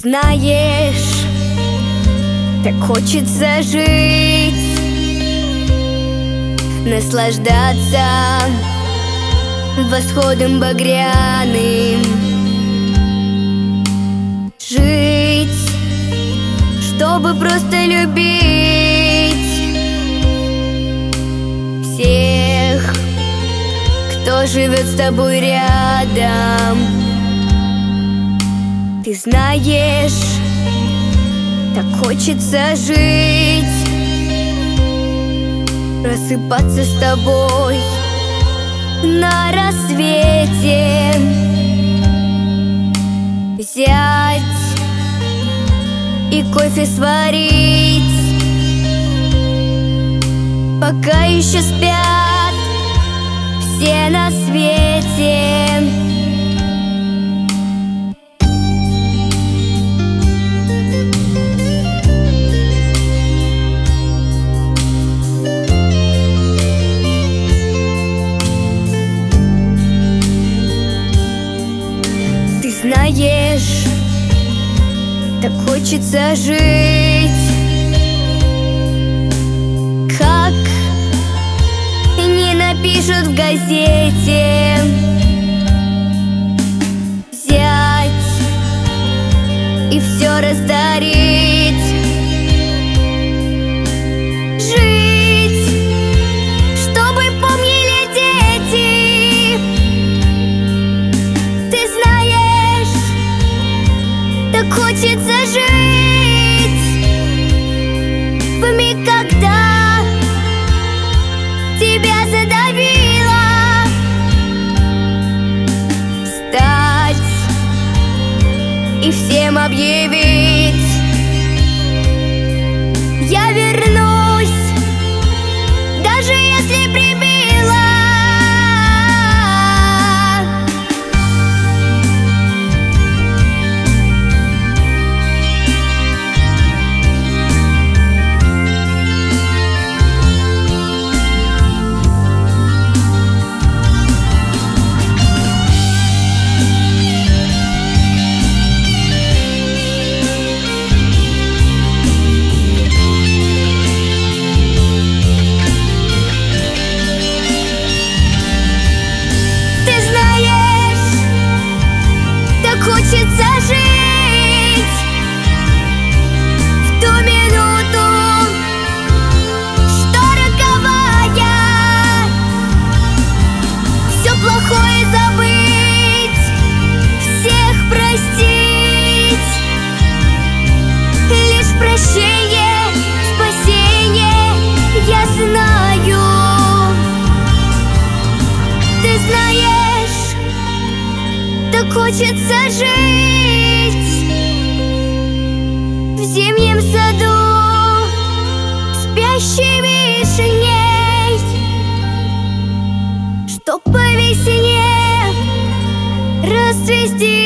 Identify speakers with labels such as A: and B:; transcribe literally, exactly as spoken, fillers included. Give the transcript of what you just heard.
A: знаешь, так хочется жить, наслаждаться восходом багряным, жить, чтобы просто любить всех, кто живет с тобой рядом. Ты знаешь, так хочется жить, просыпаться с тобой на рассвете, взять и кофе сварить, пока еще спят все на свете. Знаешь, так хочется жить, как не напишут в газете, взять и все раздарить, жить, чтобы помнили дети. Ты знаешь, так хочется жить в миг, когда тебя задавило, встать и всем объявить: я вернусь, даже если прибило. Хочется жить в ту минуту, что роковая, все плохое забыть, всех простить, лишь прощение, спасение, я знаю. Ты знаешь, так хочется жить в зимнем саду спящей вишней, чтоб по весне расцвести